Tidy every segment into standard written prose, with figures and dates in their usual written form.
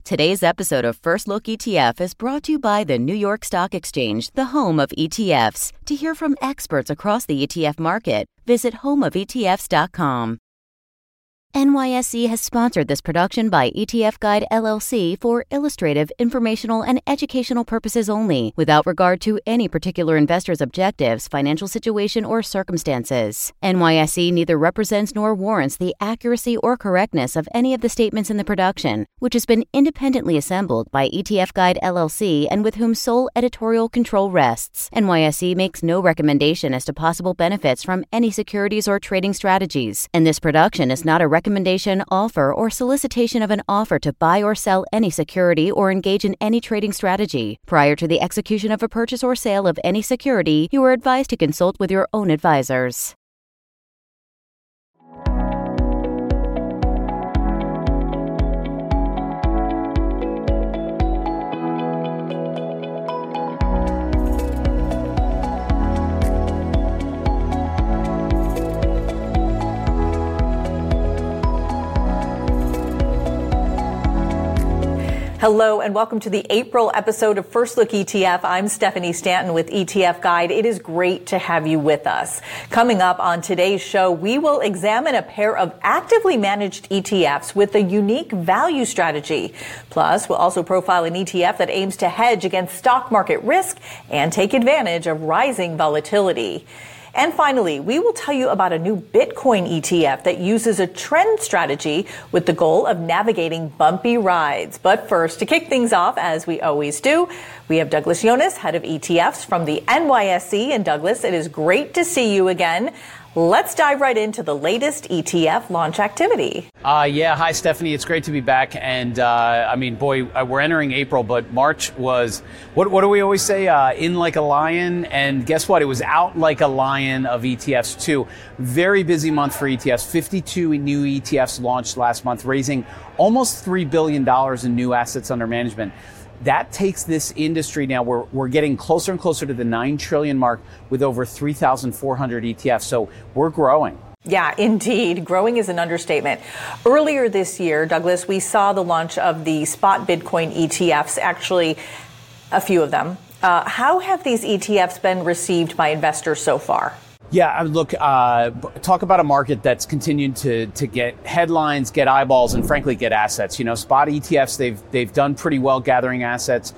Today's episode of First Look ETF is brought to you by the New York Stock Exchange, the home of ETFs. To hear from experts across the ETF market, visit homeofetfs.com. NYSE has sponsored this production by ETF Guide LLC for illustrative, informational, and educational purposes only, without regard to any particular investor's objectives, financial situation, or circumstances. NYSE neither represents nor warrants the accuracy or correctness of any of the statements in the production, which has been independently assembled by ETF Guide LLC and with whom sole editorial control rests. NYSE makes no recommendation as to possible benefits from any securities or trading strategies, and this production is not a recommendation, offer, or solicitation of an offer to buy or sell any security or engage in any trading strategy. Prior to the execution of a purchase or sale of any security, you are advised to consult with your own advisors. Hello and welcome to the April episode of First Look ETF. I'm Stephanie Stanton with ETF Guide. It is great to have you with us. Coming up on today's show, we will examine a pair of actively managed ETFs with a unique value strategy. Plus, we'll also profile an ETF that aims to hedge against stock market risk and take advantage of rising volatility. And finally, we will tell you about a new Bitcoin ETF that uses a trend strategy with the goal of navigating bumpy rides. But first, to kick things off, as we always do, we have Douglas Yones, head of ETFs from the NYSE. And Douglas, it is great to see you again. Let's dive right into the latest ETF launch activity. Hi, Stephanie. It's great to be back. And we're entering April, but March was, what do we always say? In like a lion. And guess what? It was out like a lion of ETFs too. Very busy month for ETFs. 52 new ETFs launched last month, raising almost $3 billion in new assets under management. That takes this industry now, we're getting closer and closer to the 9 trillion mark with over 3,400 ETFs. So we're growing. Yeah, indeed. Growing is an understatement. Earlier this year, Douglas, we saw the launch of the spot Bitcoin ETFs, actually a few of them. How have these ETFs been received by investors so far? Yeah, look, talk about a market that's continued to get headlines, get eyeballs, and frankly, get assets. You know, spot ETFs, they've done pretty well gathering assets.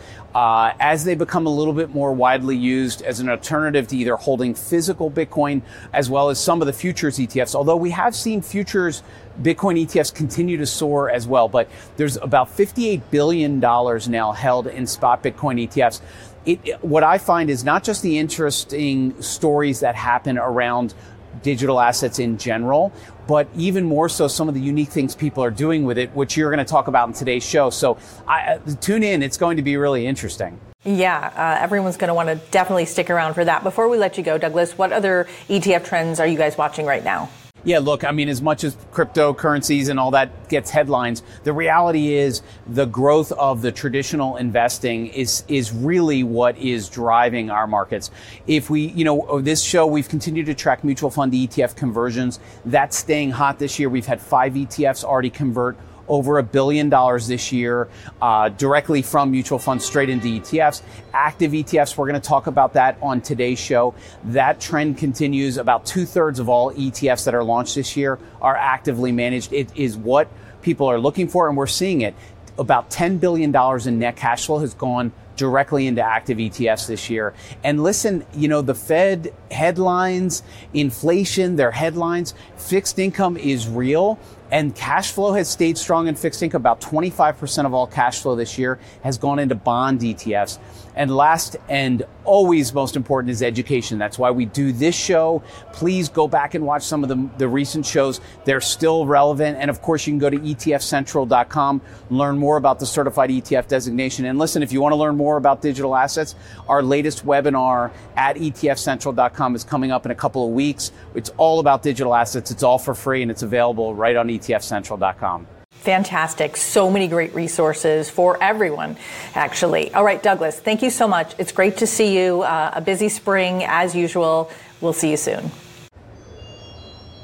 As they become a little bit more widely used as an alternative to either holding physical Bitcoin as well as some of the futures ETFs, although we have seen futures Bitcoin ETFs continue to soar as well. But there's about $58 billion now held in spot Bitcoin ETFs. What I find is not just the interesting stories that happen around digital assets in general, but even more so some of the unique things people are doing with it, which you're going to talk about in today's show. So tune in. It's going to be really interesting. Yeah, everyone's going to want to definitely stick around for that. Before we let you go, Douglas, what other ETF trends are you guys watching right now? Yeah, look, I mean, as much as cryptocurrencies and all that gets headlines, the reality is the growth of the traditional investing is really what is driving our markets. If we, this show, we've continued to track mutual fund ETF conversions. That's staying hot this year. We've had 5 ETFs already convert over $1 billion this year, directly from mutual funds straight into ETFs. Active ETFs, we're going to talk about that on today's show. That trend continues. About 2/3 of all ETFs that are launched this year are actively managed. It is what people are looking for, and we're seeing it. About $10 billion in net cash flow has gone directly into active ETFs this year. And listen, the Fed headlines, inflation, their headlines, fixed income is real. And cash flow has stayed strong in fixed income. About 25% of all cash flow this year has gone into bond ETFs. And last and always most important is education. That's why we do this show. Please go back and watch some of the recent shows. They're still relevant. And of course, you can go to etfcentral.com, learn more about the certified ETF designation. And listen, if you want to learn more about digital assets, our latest webinar at etfcentral.com is coming up in a couple of weeks. It's all about digital assets. It's all for free, and it's available right on etfcentral.com. Fantastic. So many great resources for everyone, actually. All right, Douglas, thank you so much. It's great to see you. A busy spring as usual. We'll see you soon.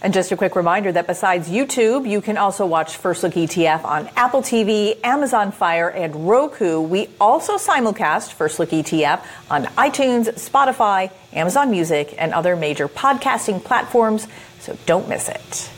And just a quick reminder that besides YouTube, you can also watch First Look ETF on Apple TV, Amazon Fire, and Roku. We also simulcast First Look ETF on iTunes, Spotify, Amazon Music, and other major podcasting platforms, so don't miss it.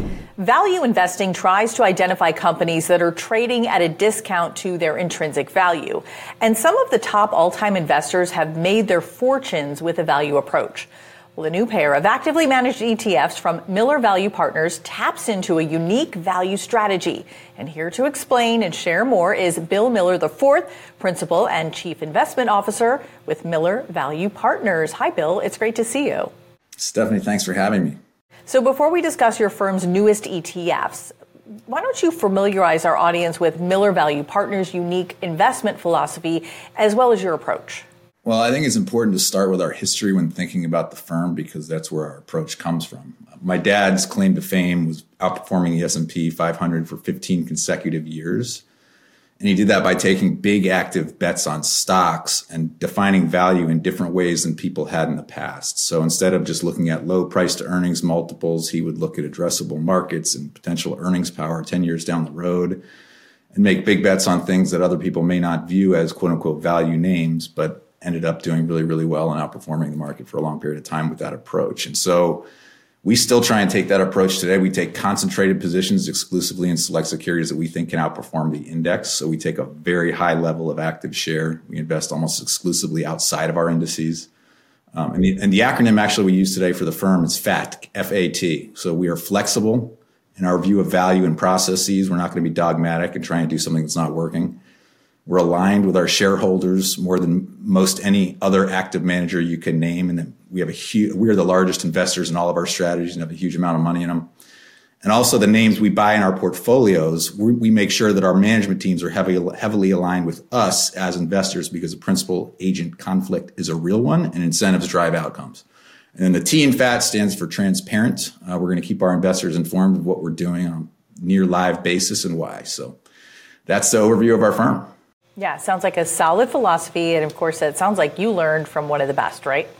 Value investing tries to identify companies that are trading at a discount to their intrinsic value. And some of the top all-time investors have made their fortunes with a value approach. Well, a new pair of actively managed ETFs from Miller Value Partners taps into a unique value strategy. And here to explain and share more is Bill Miller IV, Principal and Chief Investment Officer with Miller Value Partners. Hi, Bill. It's great to see you. Stephanie, thanks for having me. So before we discuss your firm's newest ETFs, why don't you familiarize our audience with Miller Value Partners' unique investment philosophy as well as your approach? Well, I think it's important to start with our history when thinking about the firm because that's where our approach comes from. My dad's claim to fame was outperforming the S&P 500 for 15 consecutive years. And he did that by taking big active bets on stocks and defining value in different ways than people had in the past. So instead of just looking at low price to earnings multiples, he would look at addressable markets and potential earnings power 10 years down the road and make big bets on things that other people may not view as quote unquote value names, but ended up doing really, really well and outperforming the market for a long period of time with that approach. And so we still try and take that approach today. We take concentrated positions exclusively in select securities that we think can outperform the index. So we take a very high level of active share. We invest almost exclusively outside of our indices. And the acronym actually we use today for the firm is FAT, F-A-T. So we are flexible in our view of value and processes. We're not going to be dogmatic and try and do something that's not working. We're aligned with our shareholders more than most any other active manager you can name. And we are the largest investors in all of our strategies and have a huge amount of money in them. And also the names we buy in our portfolios, we make sure that our management teams are heavily aligned with us as investors because the principal agent conflict is a real one and incentives drive outcomes. And then the T in FAT stands for transparent. We're going to keep our investors informed of what we're doing on a near live basis and why. So that's the overview of our firm. Yeah, sounds like a solid philosophy. And of course, it sounds like you learned from one of the best, right?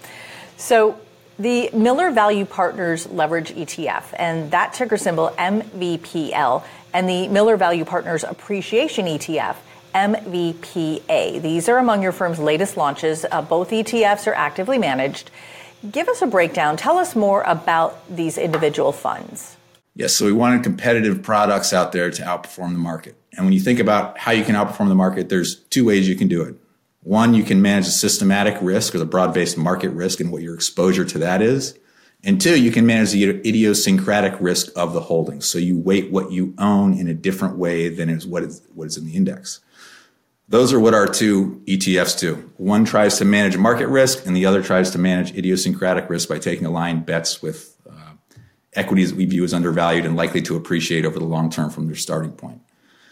So the Miller Value Partners Leverage ETF and that ticker symbol MVPL and the Miller Value Partners Appreciation ETF, MVPA. These are among your firm's latest launches. Both ETFs are actively managed. Give us a breakdown. Tell us more about these individual funds. Yes, so we wanted competitive products out there to outperform the market. And when you think about how you can outperform the market, there's two ways you can do it. One, you can manage the systematic risk or the broad-based market risk and what your exposure to that is. And two, you can manage the idiosyncratic risk of the holdings. So you weight what you own in a different way than is what is in the index. Those are what our two ETFs do. One tries to manage market risk and the other tries to manage idiosyncratic risk by taking aligned bets with equities that we view as undervalued and likely to appreciate over the long term from their starting point.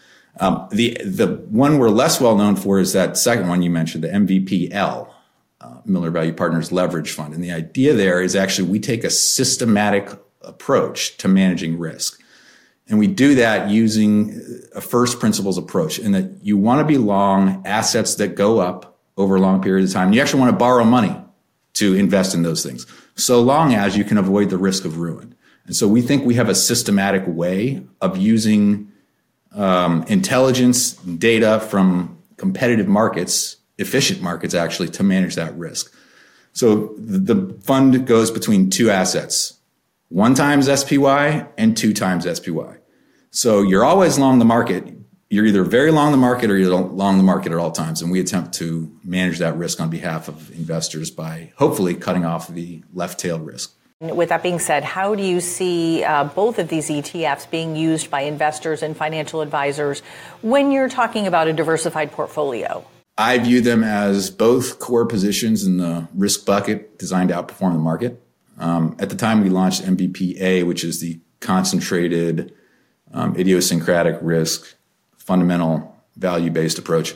The one we're less well known for is that second one you mentioned, the MVPL, Miller Value Partners Leverage Fund. And the idea there is actually we take a systematic approach to managing risk. And we do that using a first principles approach in that you want to be long assets that go up over a long period of time. You actually want to borrow money to invest in those things, so long as you can avoid the risk of ruin. And so we think we have a systematic way of using intelligence, data from competitive markets, efficient markets actually, to manage that risk. So the fund goes between two assets, 1 times SPY and 2 times SPY. So you're always long the market. You're either very long the market or you're long the market at all times. And we attempt to manage that risk on behalf of investors by hopefully cutting off the left tail risk. With that being said, how do you see both of these ETFs being used by investors and financial advisors when you're talking about a diversified portfolio? I view them as both core positions in the risk bucket designed to outperform the market. At the time we launched MVPA, which is the concentrated idiosyncratic risk, fundamental value-based approach.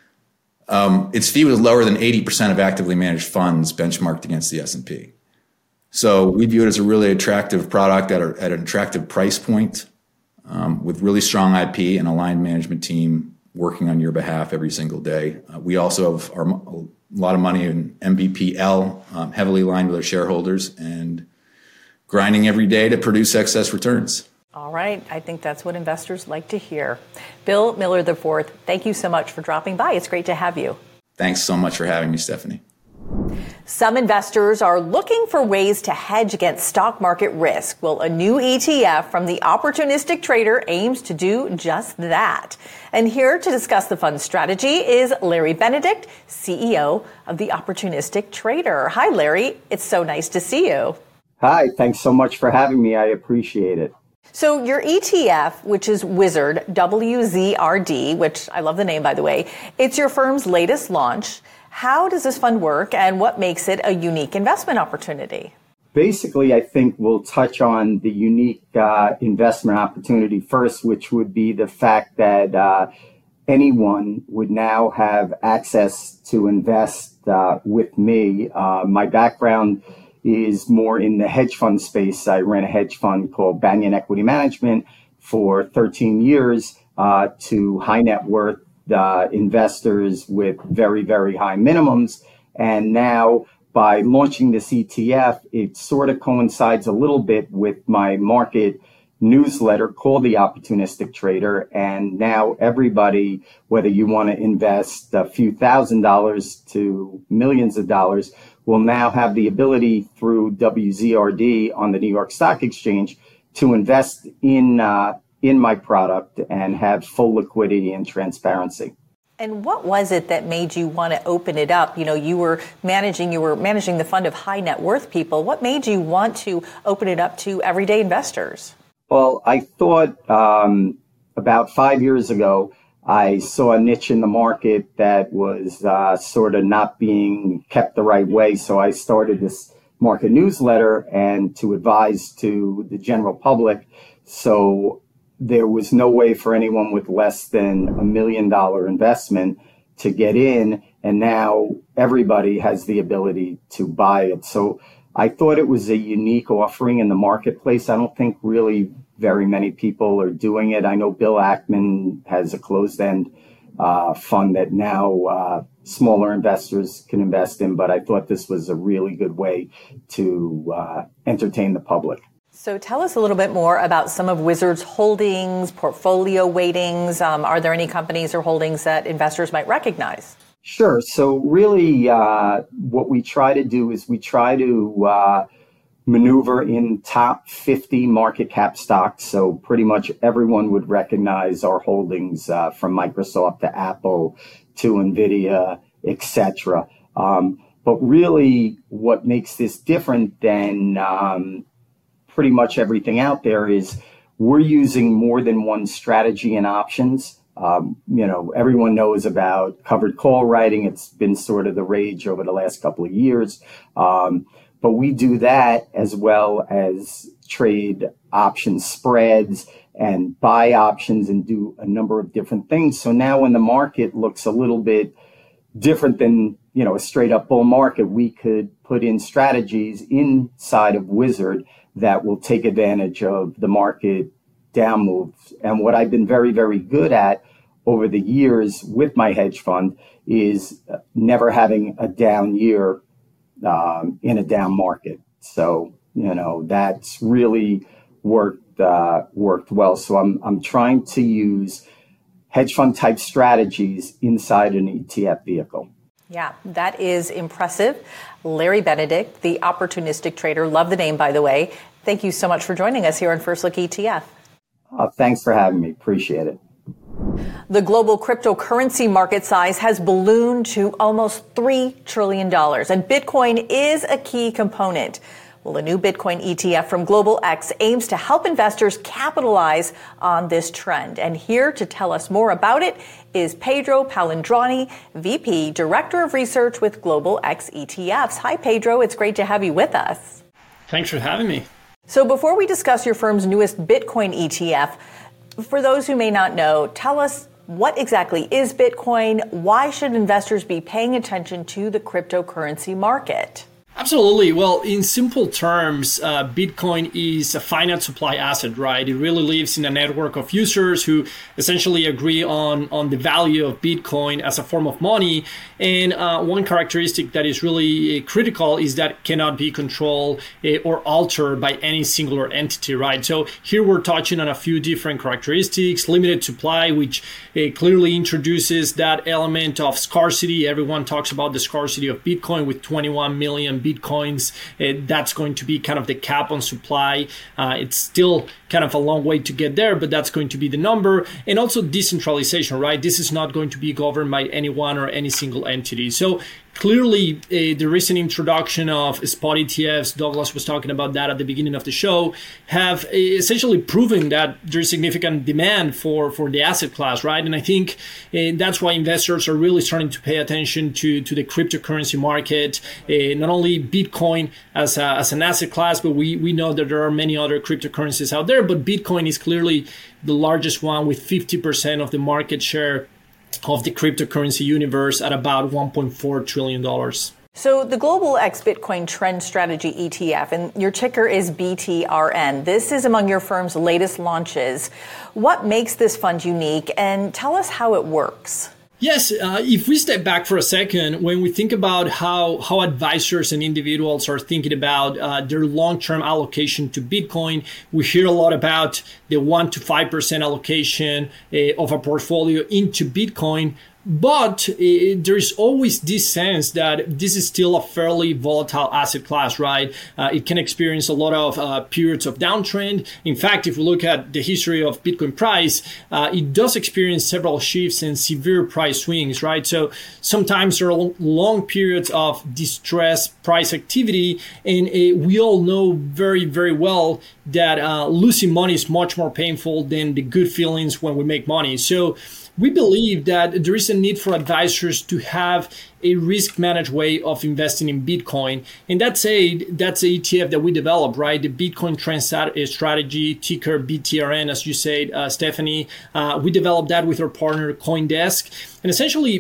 Its fee was lower than 80% of actively managed funds benchmarked against the S&P. So we view it as a really attractive product at an attractive price point with really strong IP and aligned management team working on your behalf every single day. We also have a lot of money in MVPL, heavily aligned with our shareholders, and grinding every day to produce excess returns. All right. I think that's what investors like to hear. Bill Miller IV, thank you so much for dropping by. It's great to have you. Thanks so much for having me, Stephanie. Some investors are looking for ways to hedge against stock market risk. Well, a new ETF from the Opportunistic Trader aims to do just that. And here to discuss the fund's strategy is Larry Benedict, CEO of the Opportunistic Trader. Hi, Larry. It's so nice to see you. Hi. Thanks so much for having me. I appreciate it. So your ETF, which is Wizard, WZRD, which I love the name, by the way, it's your firm's latest launch. How does this fund work and what makes it a unique investment opportunity? Basically, I think we'll touch on the unique investment opportunity first, which would be the fact that anyone would now have access to invest with me. My background is more in the hedge fund space. I ran a hedge fund called Banyan Equity Management for 13 years to high net worth investors with very, very high minimums. And now by launching this ETF, it sort of coincides a little bit with my market newsletter called The Opportunistic Trader. And now everybody, whether you want to invest a few $1,000s to millions of dollars, will now have the ability through WZRD on the New York Stock Exchange to invest in my product and have full liquidity and transparency. And what was it that made you want to open it up? You know, you were managing the fund of high net worth people. What made you want to open it up to everyday investors? Well, I thought about 5 years ago, I saw a niche in the market that was sort of not being kept the right way. So I started this market newsletter and to advise to the general public. So there was no way for anyone with less than $1 million investment to get in. And now everybody has the ability to buy it. So I thought it was a unique offering in the marketplace. I don't think really very many people are doing it. I know Bill Ackman has a closed-end fund that now smaller investors can invest in, but I thought this was a really good way to entertain the public. So tell us a little bit more about some of Wizard's holdings, portfolio weightings. Are there any companies or holdings that investors might recognize? Sure. So really what we try to do is we try to maneuver in top 50 market cap stocks. So pretty much everyone would recognize our holdings from Microsoft to Apple to NVIDIA, etc. But really what makes this different than pretty much everything out there is we're using more than one strategy and options. Everyone knows about covered call writing. It's been sort of the rage over the last couple of years. But we do that as well as trade option spreads and buy options and do a number of different things. So now when the market looks a little bit different than, a straight up bull market, we could put in strategies inside of Wizard that will take advantage of the market down moves. And what I've been very, very good at over the years with my hedge fund is never having a down year in a down market. So, that's really worked well. So I'm trying to use hedge fund type strategies inside an ETF vehicle. Yeah, that is impressive. Larry Benedict, the Opportunistic Trader. Love the name, by the way. Thank you so much for joining us here on First Look ETF. Thanks for having me. Appreciate it. The global cryptocurrency market size has ballooned to almost $3 trillion, and Bitcoin is a key component. Well, a new Bitcoin ETF from Global X aims to help investors capitalize on this trend. And here to tell us more about it is Pedro Palandrani, VP, Director of Research with Global X ETFs. Hi, Pedro. It's great to have you with us. Thanks for having me. So before we discuss your firm's newest Bitcoin ETF, for those who may not know, tell us what exactly is Bitcoin? Why should investors be paying attention to the cryptocurrency market? Absolutely. Well, in simple terms, Bitcoin is a finite supply asset, right? It really lives in a network of users who essentially agree on the value of Bitcoin as a form of money. And one characteristic that is really critical is that it cannot be controlled or altered by any singular entity, right? So here we're touching on a few different characteristics. Limited supply, which clearly introduces that element of scarcity. Everyone talks about the scarcity of Bitcoin with 21 million Bitcoins. That's going to be kind of the cap on supply. It's still kind of a long way to get there, but that's going to be the number. And also decentralization, right? This is not going to be governed by anyone or any single entity. So clearly, the recent introduction of spot ETFs, Douglas was talking about that at the beginning of the show, have essentially proven that there's significant demand for the asset class, right? And I think that's why investors are really starting to pay attention to the cryptocurrency market, not only Bitcoin as an asset class, but we know that there are many other cryptocurrencies out there, but Bitcoin is clearly the largest one with 50% of the market share of the cryptocurrency universe at about $1.4 trillion. So the Global X Bitcoin Trend Strategy ETF, and your ticker is BTRN. This is among your firm's latest launches. What makes this fund unique, and tell us how it works? Yes, if we step back for a second, when we think about how advisors and individuals are thinking about their long-term allocation to Bitcoin, we hear a lot about the 1 to 5% allocation of a portfolio into Bitcoin. But there's always this sense that this is still a fairly volatile asset class, right? It can experience a lot of periods of downtrend. In fact, if we look at the history of Bitcoin price, it does experience several shifts and severe price swings, right? So sometimes there are long periods of distressed price activity. And we all know very, very well that losing money is much more painful than the good feelings when we make money. So we believe that there is a need for advisors to have a risk-managed way of investing in Bitcoin. And that's a ETF that we developed, right? The Bitcoin Trend Strategy, ticker BTRN, as you said, Stephanie. We developed that with our partner CoinDesk. And essentially,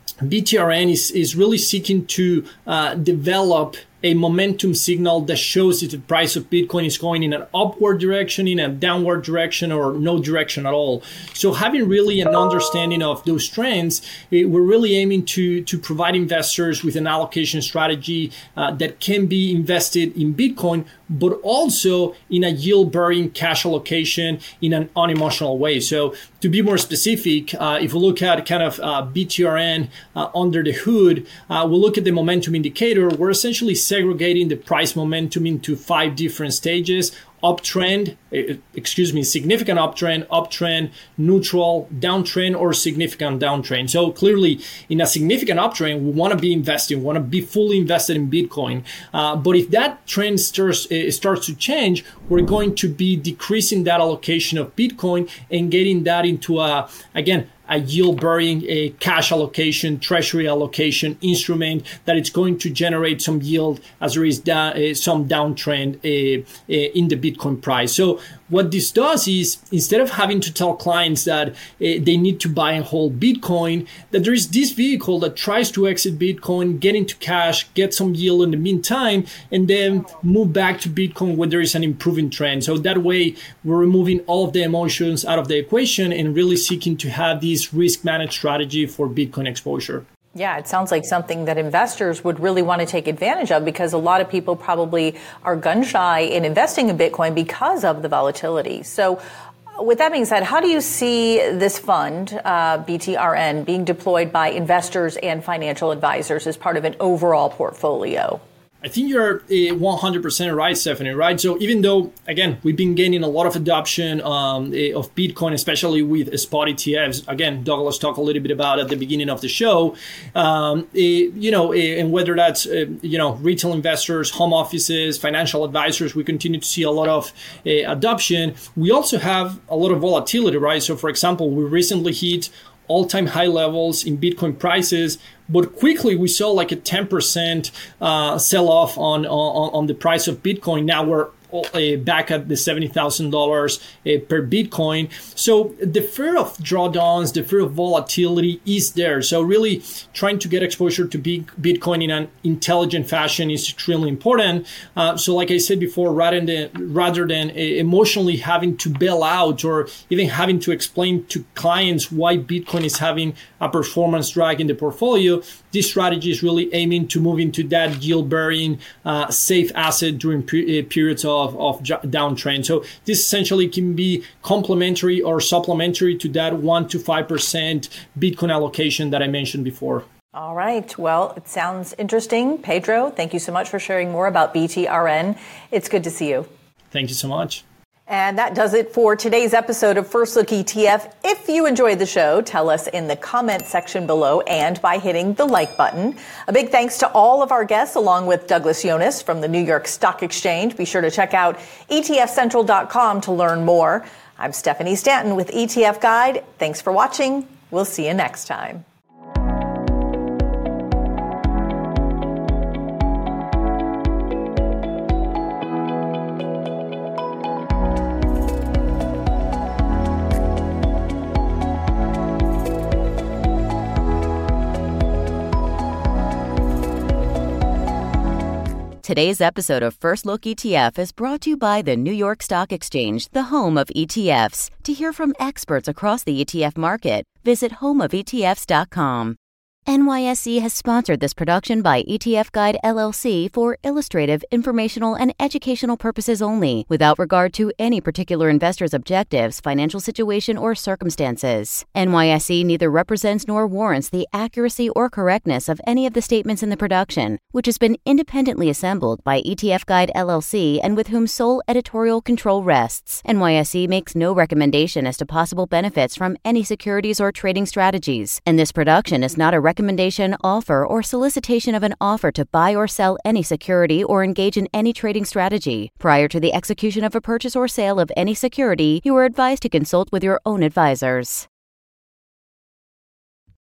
BTRN is really seeking to develop a momentum signal that shows if the price of Bitcoin is going in an upward direction, in a downward direction, or no direction at all. So having really an understanding of those trends, we're really aiming to provide investors with an allocation strategy that can be invested in Bitcoin, but also in a yield-bearing cash allocation in an unemotional way. So to be more specific, if we look at kind of BTRN under the hood, we'll look at the momentum indicator. We're essentially segregating the price momentum into 5 different stages: significant uptrend, neutral, downtrend, or significant downtrend. So clearly, in a significant uptrend, we want to be investing, want to be fully invested in Bitcoin. But if that trend starts to change, we're going to be decreasing that allocation of Bitcoin and getting that into a yield-bearing, a cash allocation, treasury allocation instrument that it's going to generate some yield as there is some downtrend in the Bitcoin price. So what this does is, instead of having to tell clients that they need to buy and hold Bitcoin, that there is this vehicle that tries to exit Bitcoin, get into cash, get some yield in the meantime, and then move back to Bitcoin when there is an improving trend. So that way, we're removing all of the emotions out of the equation and really seeking to have this risk-managed strategy for Bitcoin exposure. Yeah, it sounds like something that investors would really want to take advantage of, because a lot of people probably are gun shy in investing in Bitcoin because of the volatility. So with that being said, how do you see this fund, BTRN, being deployed by investors and financial advisors as part of an overall portfolio? I think you're 100% right, Stephanie, right? So even though, again, we've been gaining a lot of adoption of Bitcoin, especially with spot ETFs, again, Douglas talked a little bit about at the beginning of the show, and whether that's, retail investors, home offices, financial advisors, we continue to see a lot of adoption. We also have a lot of volatility, right? So for example, we recently hit all-time high levels in Bitcoin prices, but quickly we saw like a 10% sell-off on the price of Bitcoin. Now we're back at the $70,000 per Bitcoin. So the fear of drawdowns, the fear of volatility is there. So really trying to get exposure to Bitcoin in an intelligent fashion is extremely important. So like I said before, rather than emotionally having to bail out or even having to explain to clients why Bitcoin is having a performance drag in the portfolio, this strategy is really aiming to move into that yield-bearing, safe asset during periods of downtrend. So this essentially can be complementary or supplementary to that 1 to 5% Bitcoin allocation that I mentioned before. All right. Well, it sounds interesting. Pedro, thank you so much for sharing more about BTRN. It's good to see you. Thank you so much. And that does it for today's episode of First Look ETF. If you enjoyed the show, tell us in the comment section below and by hitting the like button. A big thanks to all of our guests, along with Douglas Yones from the New York Stock Exchange. Be sure to check out etfcentral.com to learn more. I'm Stephanie Stanton with ETF Guide. Thanks for watching. We'll see you next time. Today's episode of First Look ETF is brought to you by the New York Stock Exchange, the home of ETFs. To hear from experts across the ETF market, visit homeofetfs.com. NYSE has sponsored this production by ETF Guide LLC for illustrative, informational, and educational purposes only, without regard to any particular investor's objectives, financial situation, or circumstances. NYSE neither represents nor warrants the accuracy or correctness of any of the statements in the production, which has been independently assembled by ETF Guide LLC and with whom sole editorial control rests. NYSE makes no recommendation as to possible benefits from any securities or trading strategies, and this production is not a recommendation, offer, or solicitation of an offer to buy or sell any security or engage in any trading strategy. Prior to the execution of a purchase or sale of any security, you are advised to consult with your own advisors.